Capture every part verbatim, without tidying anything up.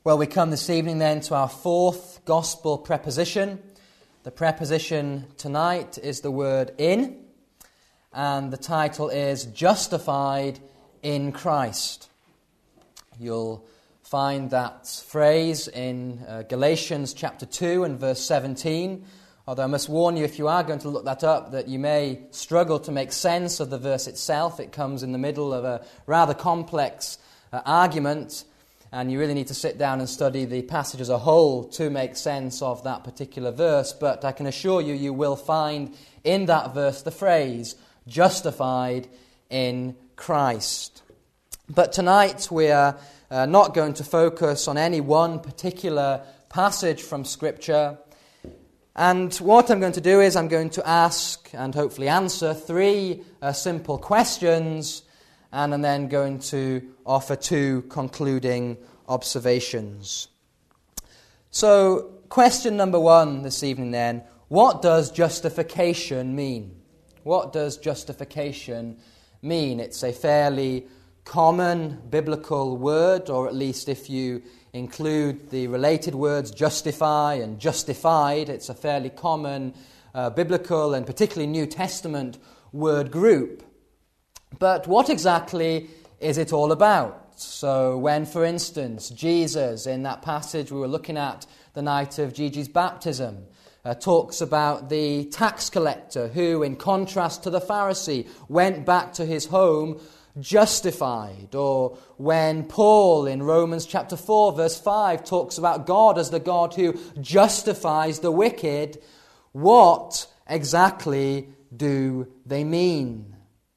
Well, we come this evening then to our fourth gospel preposition. The preposition tonight is the word in, and the title is Justified in Christ. You'll find that phrase in uh, Galatians chapter two and verse seventeen, although I must warn you, if you are going to look that up, that you may struggle to make sense of the verse itself. It comes in the middle of a rather complex uh, argument, and you really need to sit down and study the passage as a whole to make sense of that particular verse. But I can assure you, you will find in that verse the phrase, justified in Christ. But tonight we are uh, not going to focus on any one particular passage from Scripture. And what I'm going to do is I'm going to ask and hopefully answer three uh, simple questions, and I'm then going to offer two concluding observations. So, question number one this evening then, what does justification mean? What does justification mean? It's a fairly common biblical word, or at least if you include the related words justify and justified, it's a fairly common uh, biblical and particularly New Testament word group. But what exactly is it all about? So when, for instance, Jesus, in that passage we were looking at the night of Gigi's baptism, uh, talks about the tax collector who, in contrast to the Pharisee, went back to his home justified. Or when Paul, in Romans chapter four, verse five, talks about God as the God who justifies the wicked, what exactly do they mean?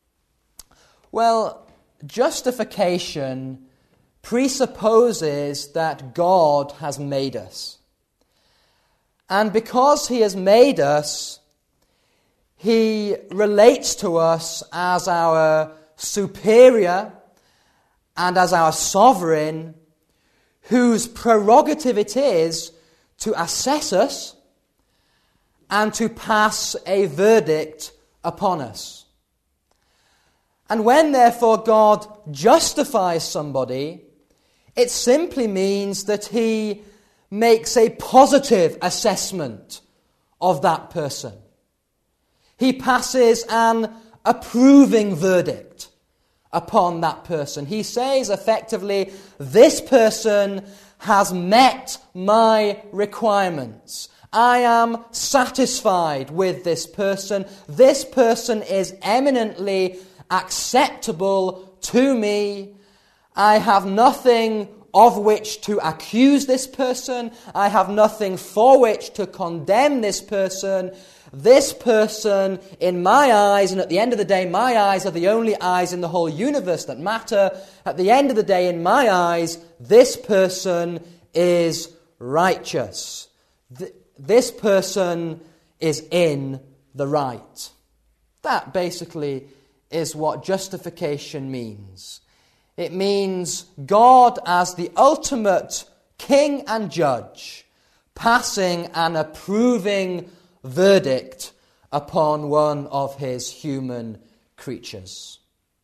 Well, justification presupposes that God has made us. And because He has made us, He relates to us as our superior and as our sovereign, whose prerogative it is to assess us and to pass a verdict upon us. And when, therefore, God justifies somebody, it simply means that He makes a positive assessment of that person. He passes an approving verdict upon that person. He says, effectively, this person has met my requirements. I am satisfied with this person. This person is eminently acceptable to me. I have nothing of which to accuse this person. I have nothing for which to condemn this person. This person, in my eyes, and at the end of the day, my eyes are the only eyes in the whole universe that matter. At the end of the day, in my eyes, this person is righteous. Th- this person is in the right. That basically is what justification means. It means God as the ultimate king and judge, passing an approving verdict upon one of His human creatures.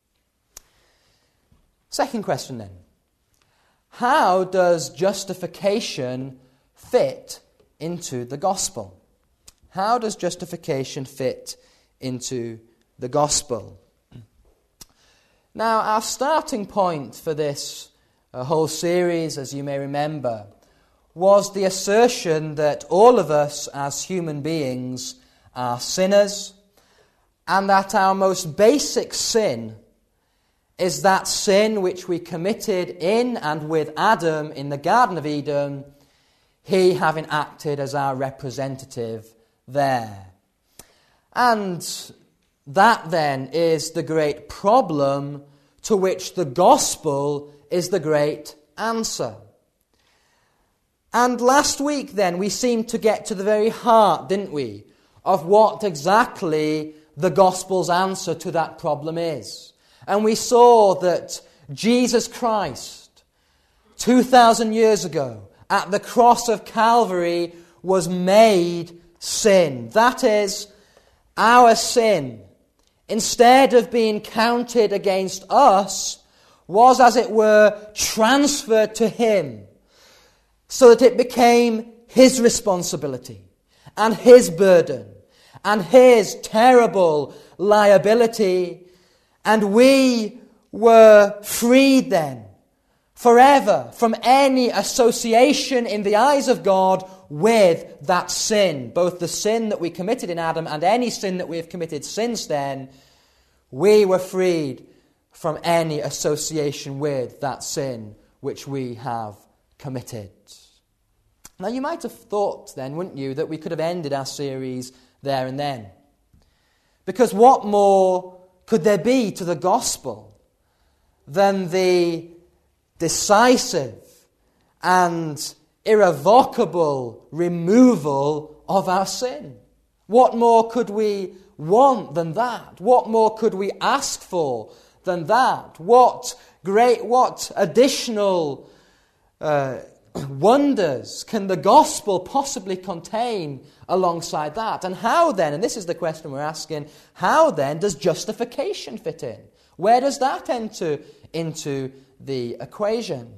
Second question then. How does justification fit into the gospel? How does justification fit into the gospel? Now, our starting point for this uh, whole series, as you may remember, was the assertion that all of us as human beings are sinners, and that our most basic sin is that sin which we committed in and with Adam in the Garden of Eden, he having acted as our representative there. And that then is the great problem to which the gospel is the great answer. And last week then we seemed to get to the very heart, didn't we, of what exactly the gospel's answer to that problem is. And we saw that Jesus Christ, two thousand years ago, at the cross of Calvary, was made sin. That is, our sin, instead of being counted against us, was, as it were, transferred to Him. so that it became his responsibility and his burden and his terrible liability, and we were freed then forever from any association in the eyes of God with that sin, both the sin that we committed in Adam and any sin that we have committed since then. We were freed from any association with that sin which we have committed. Now you might have thought then, wouldn't you, that we could have ended our series there and then. Because what more could there be to the gospel than the decisive and irrevocable removal of our sin? What more could we want than that? What more could we ask for than that? What great, what additional uh, wonders can the gospel possibly contain alongside that? And how then, and this is the question we're asking, how then does justification fit in? Where does that enter into the equation?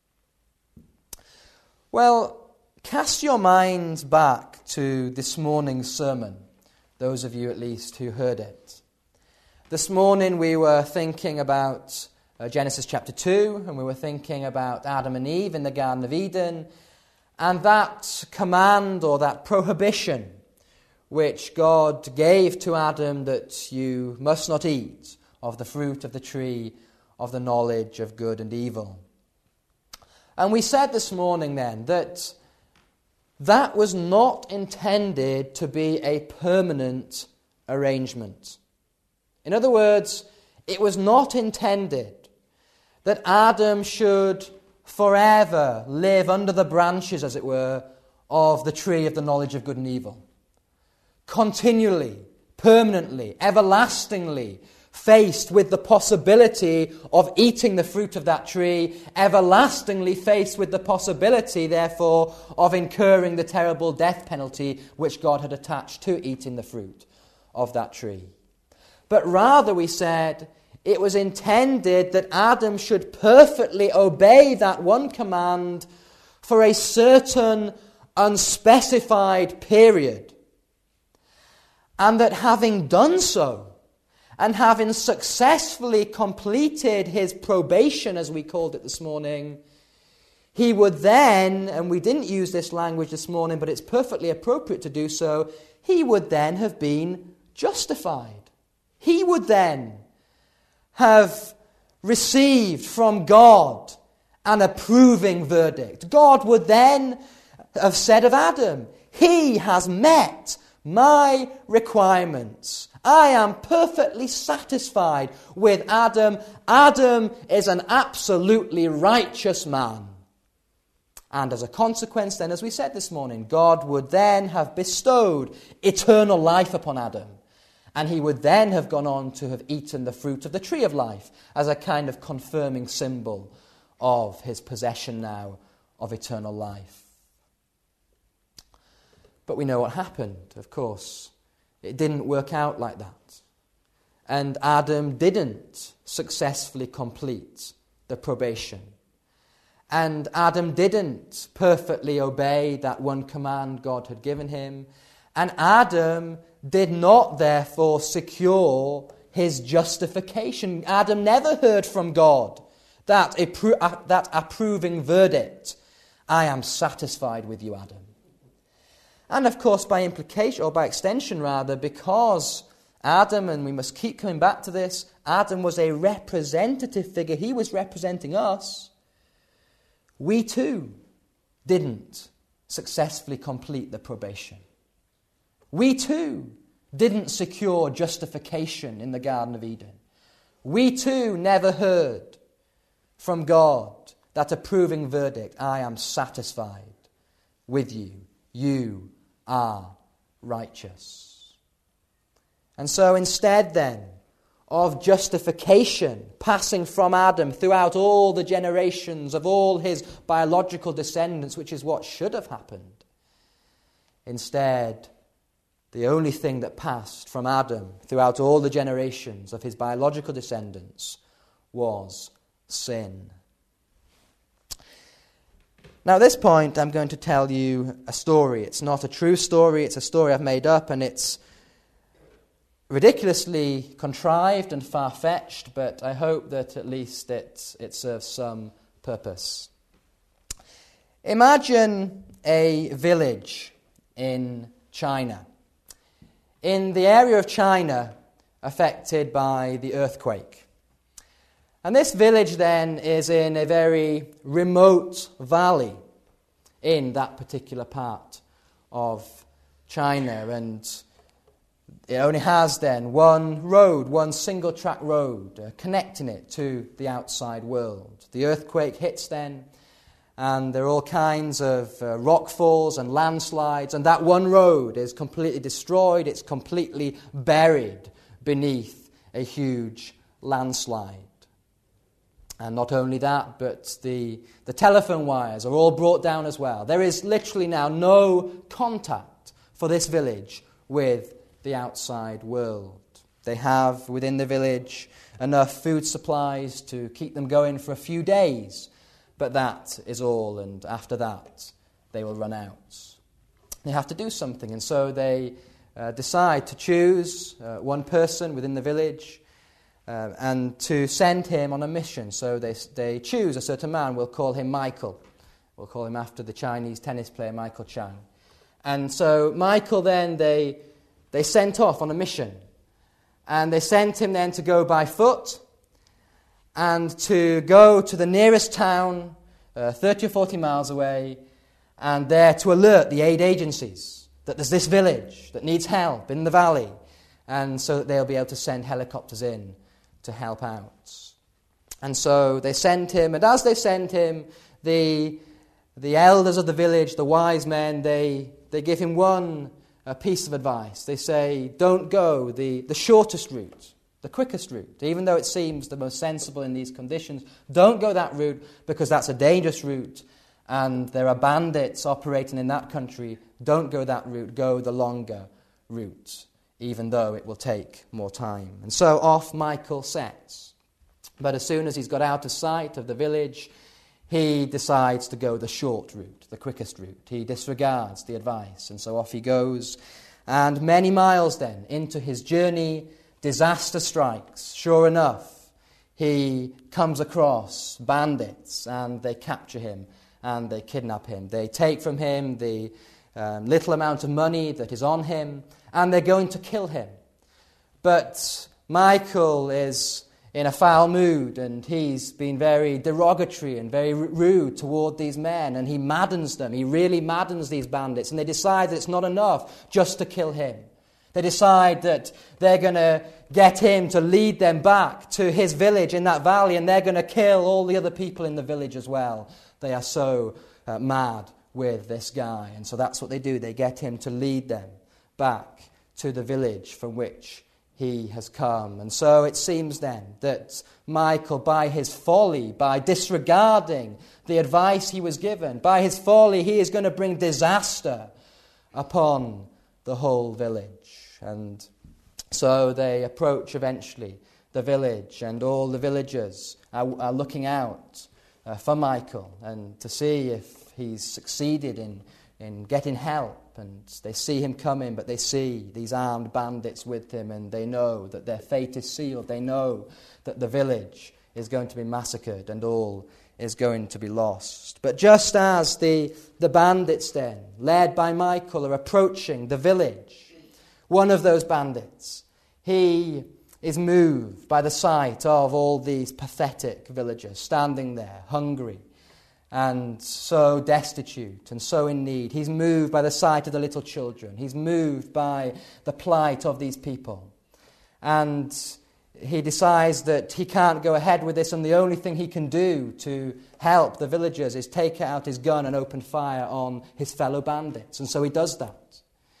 Well, cast your minds back to this morning's sermon, those of you at least who heard it. This morning we were thinking about uh, Genesis chapter two, and we were thinking about Adam and Eve in the Garden of Eden, and that command or that prohibition which God gave to Adam, that you must not eat of the fruit of the tree of the knowledge of good and evil. And we said this morning then that that was not intended to be a permanent arrangement. In other words, it was not intended that Adam should forever live under the branches, as it were, of the tree of the knowledge of good and evil. Continually, permanently, everlastingly faced with the possibility of eating the fruit of that tree, everlastingly faced with the possibility, therefore, of incurring the terrible death penalty which God had attached to eating the fruit of that tree. But rather, we said, it was intended that Adam should perfectly obey that one command for a certain unspecified period. And that having done so, and having successfully completed his probation, as we called it this morning, he would then, and we didn't use this language this morning, but it's perfectly appropriate to do so, he would then have been justified. He would then have received from God an approving verdict. God would then have said of Adam, he has met my requirements. I am perfectly satisfied with Adam. Adam is an absolutely righteous man. And as a consequence then, as we said this morning, God would then have bestowed eternal life upon Adam. And he would then have gone on to have eaten the fruit of the tree of life as a kind of confirming symbol of his possession now of eternal life. But we know what happened, of course. It didn't work out like that. And Adam didn't successfully complete the probation. And Adam didn't perfectly obey that one command God had given him. And Adam did not, therefore, secure his justification. Adam never heard from God that, appro- that approving verdict, I am satisfied with you, Adam. And of course, by implication, or by extension rather, because Adam, and we must keep coming back to this, Adam was a representative figure. He was representing us. We too didn't successfully complete the probation. We too didn't secure justification in the Garden of Eden. We too never heard from God that approving verdict, I am satisfied with you. You are righteous. And so instead then of justification passing from Adam throughout all the generations of all his biological descendants, which is what should have happened, instead the only thing that passed from Adam throughout all the generations of his biological descendants was sin. Now, at this point, I'm going to tell you a story. It's not a true story. It's a story I've made up, and it's ridiculously contrived and far-fetched, but I hope that at least it, it serves some purpose. Imagine a village in China. In the area of China affected by the earthquake. And this village then is in a very remote valley in that particular part of China, and it only has then one road, one single track road uh, connecting it to the outside world. The earthquake hits then, and there are all kinds of uh, rockfalls and landslides, and that one road is completely destroyed. It's completely buried beneath a huge landslide. And not only that, but the, the telephone wires are all brought down as well. There is literally now no contact for this village with the outside world. They have within the village enough food supplies to keep them going for a few days, but that is all, and after that they will run out. They have to do something, and so they uh, decide to choose uh, one person within the village uh, and to send him on a mission. So they, they choose a certain man. We'll call him Michael. We'll call him after the Chinese tennis player Michael Chang. And so Michael then, they, they sent off on a mission. And they sent him then to go by foot and to go to the nearest town, uh, thirty or forty miles away, and there to alert the aid agencies that there's this village that needs help in the valley, and so that they'll be able to send helicopters in to help out. And so they sent him, and as they sent him, the, the elders of the village, the wise men, they, they give him one uh, piece of advice. They say, don't go the, the shortest route, the quickest route, even though it seems the most sensible in these conditions. Don't go that route because that's a dangerous route and there are bandits operating in that country. Don't go that route. Go the longer route, even though it will take more time. And so off Michael sets. But as soon as he's got out of sight of the village, he decides to go the short route, the quickest route. He disregards the advice, and so off he goes. And many miles then into his journey, disaster strikes. Sure enough, he comes across bandits, and they capture him, and they kidnap him. They take from him the um, little amount of money that is on him, and they're going to kill him. But Michael is in a foul mood, and he's been very derogatory and very rude toward these men, and he maddens them. He really maddens these bandits, and they decide that it's not enough just to kill him. They decide that they're going to get him to lead them back to his village in that valley, and they're going to kill all the other people in the village as well. They are so uh, mad with this guy, and so that's what they do. They get him to lead them back to the village from which he has come. And so it seems then that Michael, by his folly, by disregarding the advice he was given, by his folly, he is going to bring disaster upon the whole village. And so they approach eventually the village, and all the villagers are, are looking out uh, for Michael and to see if he's succeeded in, in getting help. And they see him coming, but they see these armed bandits with him, and they know that their fate is sealed. They know that the village is going to be massacred and all is going to be lost. But just as the, the bandits then, led by Michael, are approaching the village, one of those bandits, he is moved by the sight of all these pathetic villagers standing there, hungry, and so destitute and so in need. He's moved by the sight of the little children. He's moved by the plight of these people. And he decides that he can't go ahead with this, and the only thing he can do to help the villagers is take out his gun and open fire on his fellow bandits. And so he does that.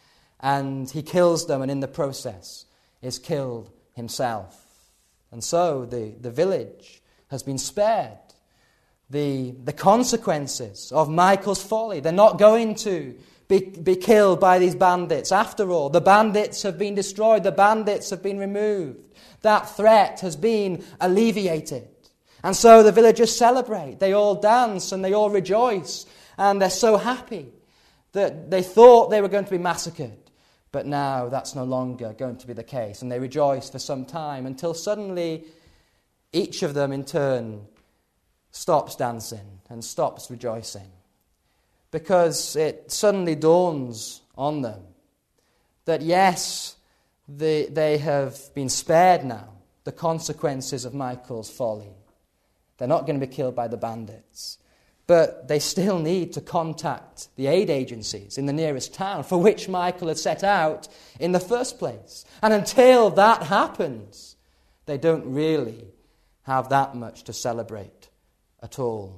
And he kills them, and in the process is killed himself. And so the, the village has been spared The, the consequences of Michael's folly. They're not going to be, be killed by these bandits. After all, the bandits have been destroyed. The bandits have been removed. That threat has been alleviated. And so the villagers celebrate. They all dance and they all rejoice. And they're so happy that they thought they were going to be massacred. But now that's no longer going to be the case. And they rejoice for some time until suddenly each of them in turn stops dancing and stops rejoicing. Because it suddenly dawns on them that yes, they, they have been spared now the consequences of Michal's folly. They're not going to be killed by the bandits. But they still need to contact the aid agencies in the nearest town for which Michal had set out in the first place. And until that happens, they don't really have that much to celebrate at all.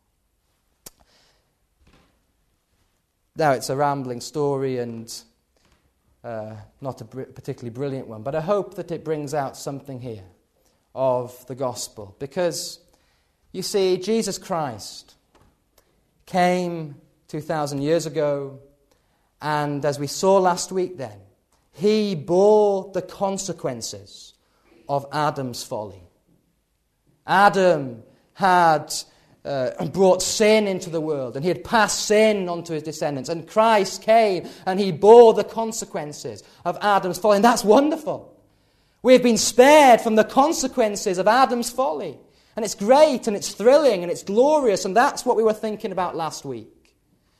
Now, it's a rambling story and uh, not a br- particularly brilliant one, but I hope that it brings out something here of the gospel. Because, you see, Jesus Christ came two thousand years ago, and as we saw last week then, he bore the consequences of Adam's folly. Adam had uh, brought sin into the world, and he had passed sin onto his descendants, and Christ came and he bore the consequences of Adam's folly, and that's wonderful. We've been spared from the consequences of Adam's folly. And it's great, and it's thrilling, and it's glorious, and that's what we were thinking about last week.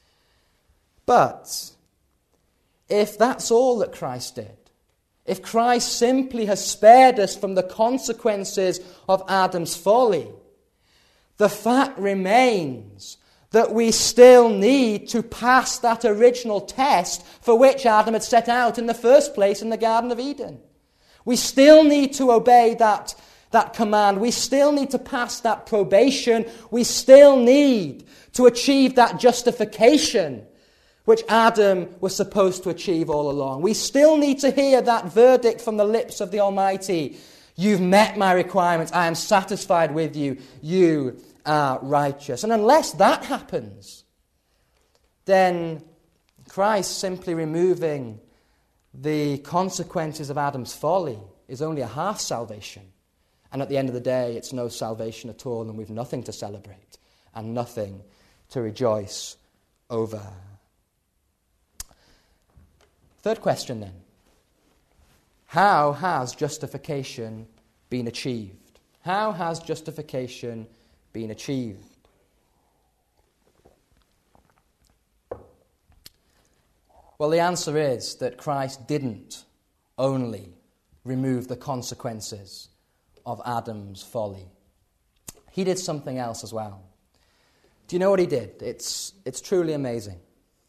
But if that's all that Christ did, if Christ simply has spared us from the consequences of Adam's folly, the fact remains that we still need to pass that original test for which Adam had set out in the first place in the Garden of Eden. We still need to obey that That command. We still need to pass that probation. We still need to achieve that justification which Adam was supposed to achieve all along. We still need to hear that verdict from the lips of the Almighty. You've met my requirements. I am satisfied with you. You are righteous. And unless that happens, then Christ simply removing the consequences of Adam's folly is only a half salvation. And at the end of the day, it's no salvation at all, and we've nothing to celebrate and nothing to rejoice over. Third question then. How has justification been achieved? How has justification been achieved? Well, the answer is that Christ didn't only remove the consequences of Adam's folly. He did something else as well. Do you know what he did? It's, it's truly amazing.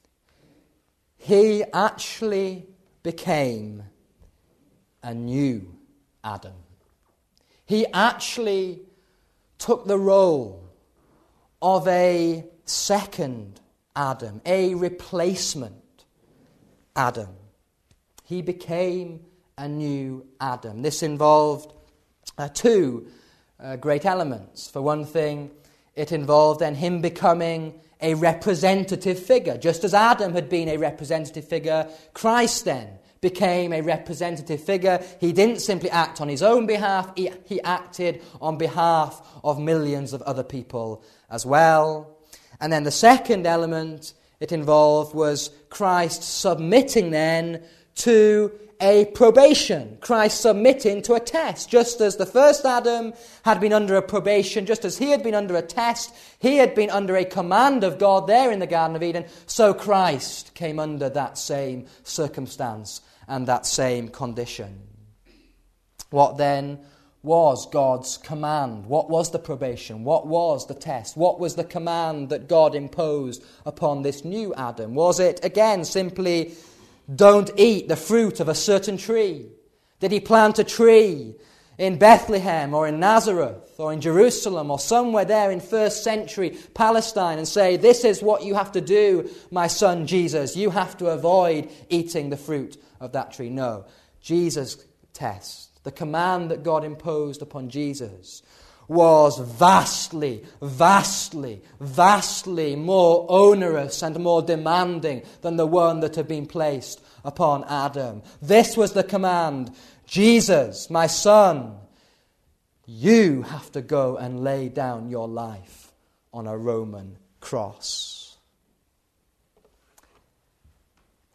He actually became a new Adam. He actually took the role of a second Adam, a replacement Adam. He became a new Adam. This involved Uh, two uh, great elements. For one thing, it involved then him becoming a representative figure. Just as Adam had been a representative figure, Christ then became a representative figure. He didn't simply act on his own behalf, he, he acted on behalf of millions of other people as well. And then the second element it involved was Christ submitting then to a probation, Christ submitting to a test. Just as the first Adam had been under a probation, just as he had been under a test, he had been under a command of God there in the Garden of Eden, so Christ came under that same circumstance and that same condition. What then was God's command? What was the probation? What was the test? What was the command that God imposed upon this new Adam? Was it, again, simply, don't eat the fruit of a certain tree? Did he plant a tree in Bethlehem or in Nazareth or in Jerusalem or somewhere there in first century Palestine and say, this is what you have to do, my son Jesus. You have to avoid eating the fruit of that tree. No. Jesus' test, the command that God imposed upon Jesus, was vastly, vastly, vastly more onerous and more demanding than the one that had been placed upon Adam. This was the command. Jesus, my son, you have to go and lay down your life on a Roman cross.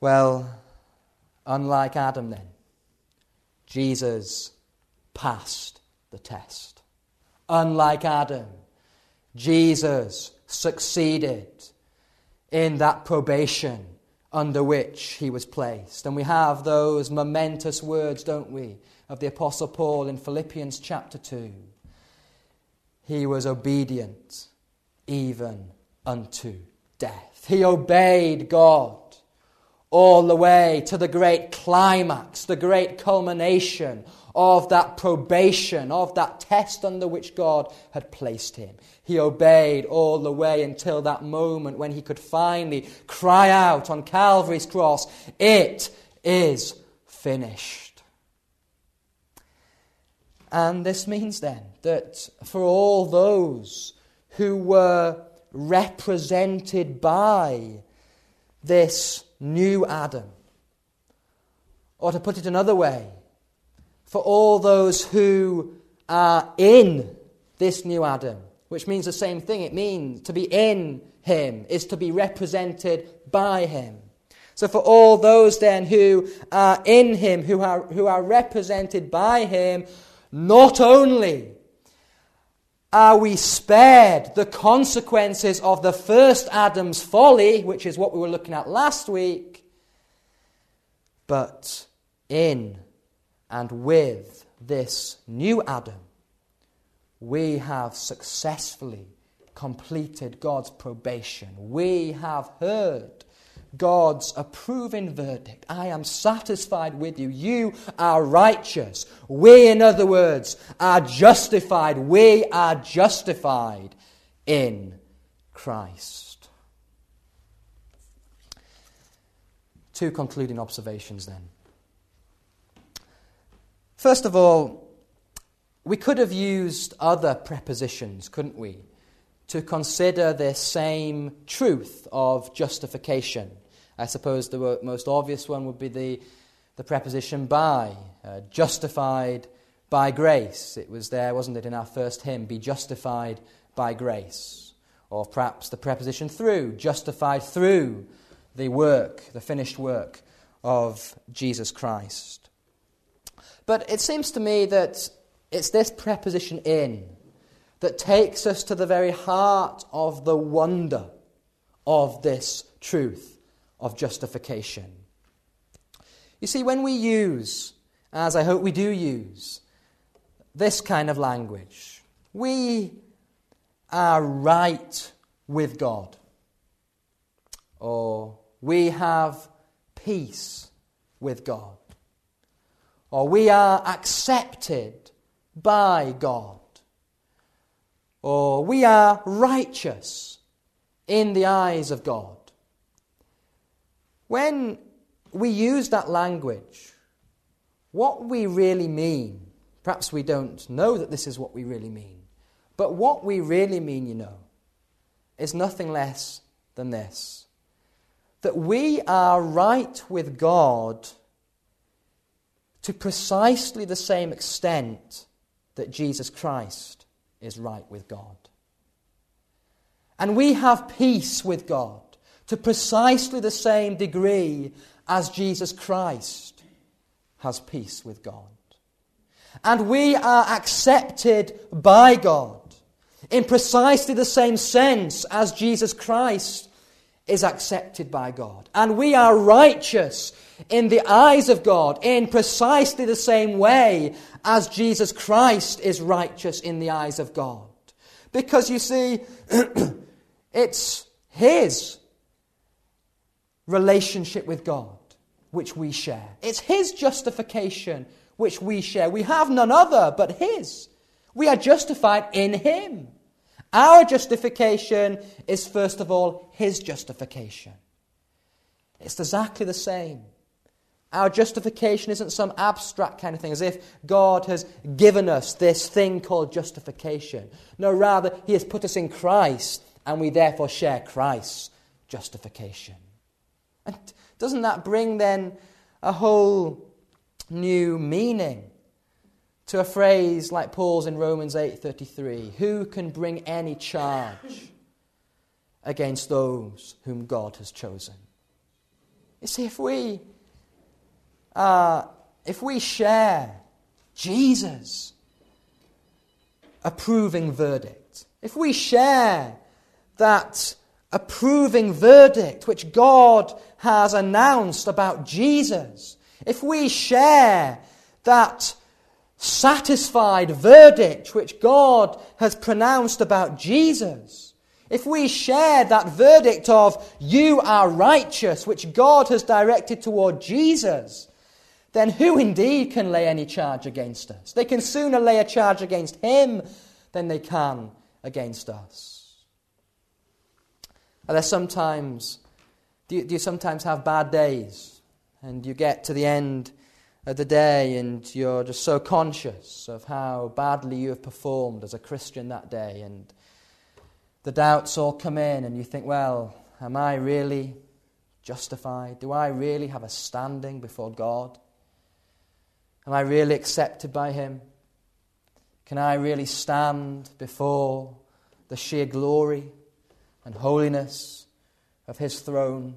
Well, unlike Adam then, Jesus passed the test. Unlike Adam, Jesus succeeded in that probation under which he was placed. And we have those momentous words, don't we, of the Apostle Paul in Philippians chapter two. He was obedient even unto death. He obeyed God all the way to the great climax, the great culmination of that probation, of that test under which God had placed him. He obeyed all the way until that moment when he could finally cry out on Calvary's cross, "It is finished." And this means then that for all those who were represented by this new Adam, or to put it another way, for all those who are in this new Adam, which means the same thing. It means to be in him is to be represented by him. So for all those then who are in him, who are, who are represented by him, not only are we spared the consequences of the first Adam's folly, which is what we were looking at last week, but in and with this new Adam, we have successfully completed God's probation. We have heard God's approving verdict. I am satisfied with you. You are righteous. We, in other words, are justified. We are justified in Christ. Two concluding observations then. First of all, we could have used other prepositions, couldn't we, to consider this same truth of justification. I suppose the most obvious one would be the, the preposition by, uh, justified by grace. It was there, wasn't it, in our first hymn, be justified by grace. Or perhaps the preposition through, justified through the work, the finished work of Jesus Christ. But it seems to me that it's this preposition in that takes us to the very heart of the wonder of this truth of justification. You see, when we use, as I hope we do use, this kind of language, we are right with God, or we have peace with God, or we are accepted by God, or we are righteous in the eyes of God. When we use that language, what we really mean, perhaps we don't know that this is what we really mean, but what we really mean, you know, is nothing less than this: that we are right with God to precisely the same extent that Jesus Christ is right with God. And we have peace with God to precisely the same degree as Jesus Christ has peace with God. And we are accepted by God in precisely the same sense as Jesus Christ is accepted by God. And we are righteous in the eyes of God in precisely the same way as Jesus Christ is righteous in the eyes of God. Because you see, it's His relationship with God which we share. It's His justification which we share. We have none other but His. We are justified in Him. Our justification is first of all His justification. It's exactly the same. Our justification isn't some abstract kind of thing, as if God has given us this thing called justification. No, rather, He has put us in Christ, and we therefore share Christ's justification. And doesn't that bring then a whole new meaning to a phrase like Paul's in Romans eight thirty-three? Who can bring any charge against those whom God has chosen? You see, if we, uh, if we share Jesus' approving verdict, if we share that approving verdict which God has announced about Jesus, if we share that satisfied verdict which God has pronounced about Jesus, if we share that verdict of you are righteous which God has directed toward Jesus, then who indeed can lay any charge against us? They can sooner lay a charge against him than they can against us. Are there sometimes, do you, do you sometimes have bad days and you get to the end of the day and you're just so conscious of how badly you have performed as a Christian that day, and the doubts all come in and you think, well, am I really justified? Do I really have a standing before God? Am I really accepted by him? Can I really stand before the sheer glory and holiness of his throne?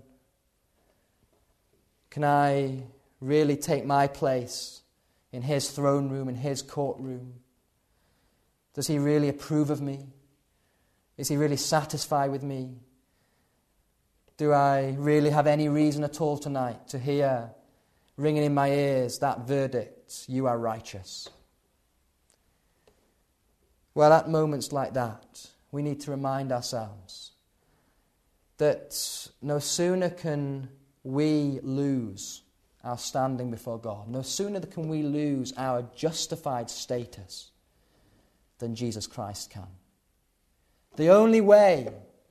Can I really take my place in his throne room, in his courtroom? Does he really approve of me? Is he really satisfied with me? Do I really have any reason at all tonight to hear ringing in my ears that verdict, you are righteous? Well, at moments like that, we need to remind ourselves that no sooner can we lose our standing before God, no sooner can we lose our justified status than Jesus Christ can. The only way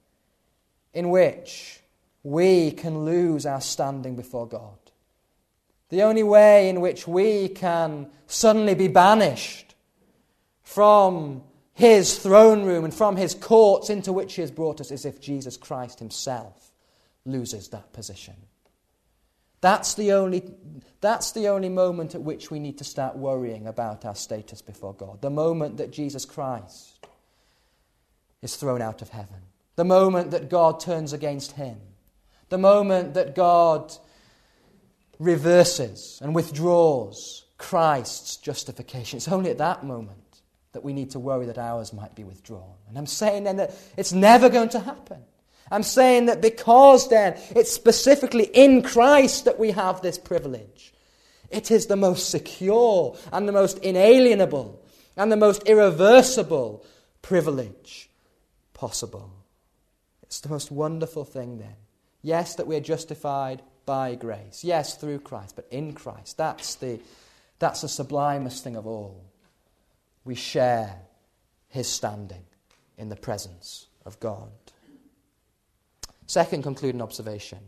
in which we can lose our standing before God, the only way in which we can suddenly be banished from his throne room and from his courts into which he has brought us, is if Jesus Christ himself loses that position. That's the only, that's the only moment at which we need to start worrying about our status before God. The moment that Jesus Christ is thrown out of heaven. The moment that God turns against him. The moment that God reverses and withdraws Christ's justification. It's only at that moment that we need to worry that ours might be withdrawn. And I'm saying then that it's never going to happen. I'm saying that because then it's specifically in Christ that we have this privilege. It is the most secure and the most inalienable and the most irreversible privilege possible. It's the most wonderful thing then. Yes, that we are justified by grace. Yes, through Christ, but in Christ. That's the, that's the sublimest thing of all. We share his standing in the presence of God. Second concluding observation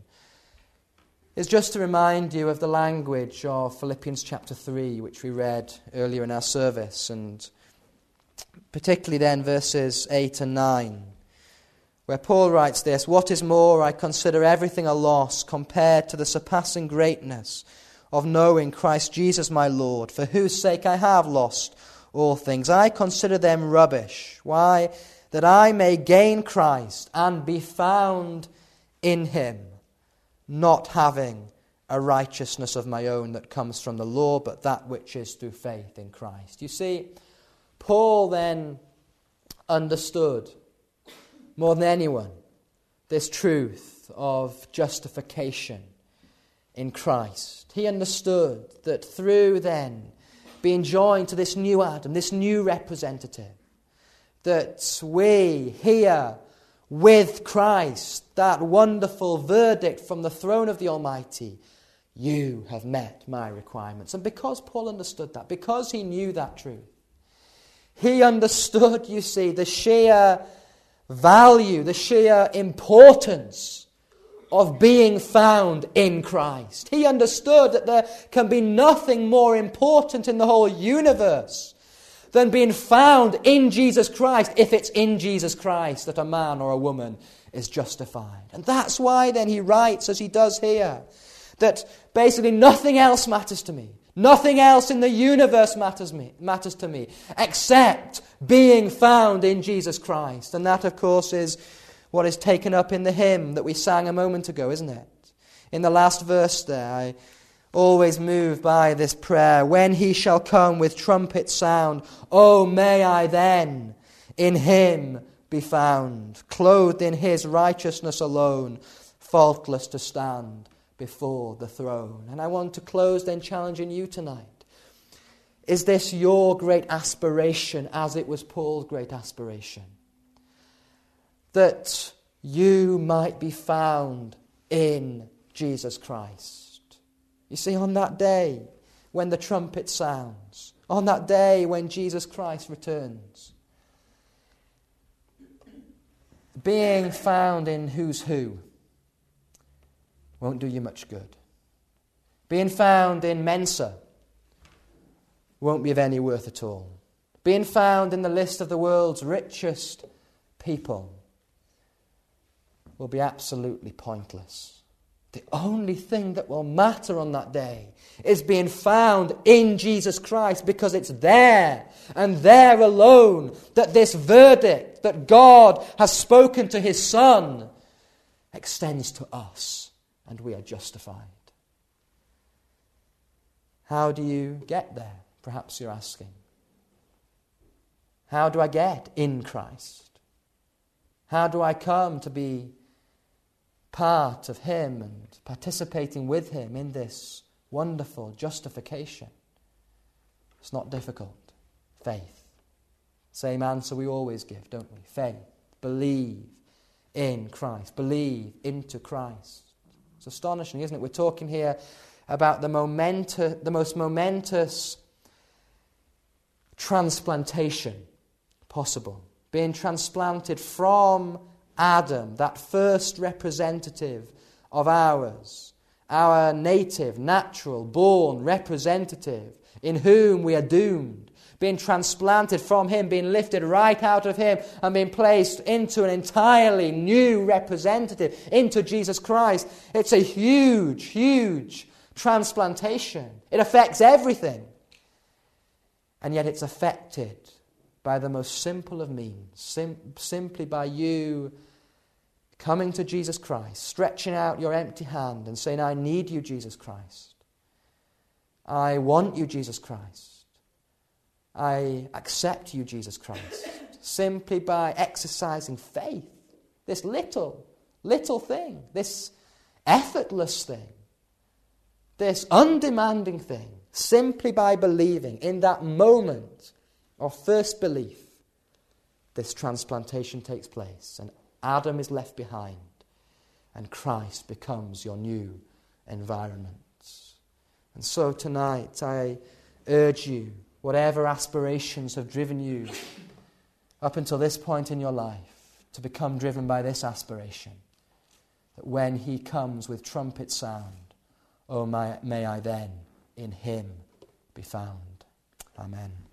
is just to remind you of the language of Philippians chapter three, which we read earlier in our service, and particularly then verses eight and nine, where Paul writes this: "What is more, I consider everything a loss compared to the surpassing greatness of knowing Christ Jesus my Lord, for whose sake I have lost all things. I consider them rubbish." Why? "That I may gain Christ and be found in him, not having a righteousness of my own that comes from the law, but that which is through faith in Christ." You see, Paul then understood more than anyone this truth of justification in Christ. He understood that through then being joined to this new Adam, this new representative, that we hear with Christ that wonderful verdict from the throne of the Almighty: you have met my requirements. And because Paul understood that, because he knew that truth, he understood, you see, the sheer value, the sheer importance of being found in Christ. He understood that there can be nothing more important in the whole universe than being found in Jesus Christ, if it's in Jesus Christ that a man or a woman is justified. And that's why then he writes, as he does here, that basically nothing else matters to me. Nothing else in the universe matters me matters to me except being found in Jesus Christ. And that, of course, is what is taken up in the hymn that we sang a moment ago, isn't it? In the last verse there, I always moved by this prayer. When he shall come with trumpet sound, oh, may I then in him be found, clothed in his righteousness alone, faultless to stand before the throne. And I want to close then challenging you tonight. Is this your great aspiration as it was Paul's great aspiration? That you might be found in Jesus Christ. You see, on that day when the trumpet sounds, on that day when Jesus Christ returns, being found in who's who won't do you much good. Being found in Mensa won't be of any worth at all. Being found in the list of the world's richest people will be absolutely pointless. The only thing that will matter on that day is being found in Jesus Christ, because it's there and there alone that this verdict that God has spoken to his Son extends to us, and we are justified. How do you get there? Perhaps you're asking. How do I get in Christ? How do I come to be part of him and participating with him in this wonderful justification? It's not difficult. Faith. Same answer we always give, don't we? Faith. Believe in Christ. Believe into Christ. It's astonishing, isn't it? We're talking here about the momentous, the most momentous transplantation possible. Being transplanted from Adam, that first representative of ours, our native, natural, born representative, in whom we are doomed, being transplanted from him, being lifted right out of him and being placed into an entirely new representative, into Jesus Christ. It's a huge, huge transplantation. It affects everything. And yet it's affected by the most simple of means, sim- simply by you coming to Jesus Christ, stretching out your empty hand and saying, I need you, Jesus Christ. I want you, Jesus Christ. I accept you, Jesus Christ. Simply by exercising faith. This little, little thing, this effortless thing, this undemanding thing, simply by believing in that moment of first belief, this transplantation takes place and Adam is left behind and Christ becomes your new environment. And so tonight I urge you, whatever aspirations have driven you up until this point in your life, to become driven by this aspiration, that when he comes with trumpet sound, oh, my, may I then in him be found. Amen.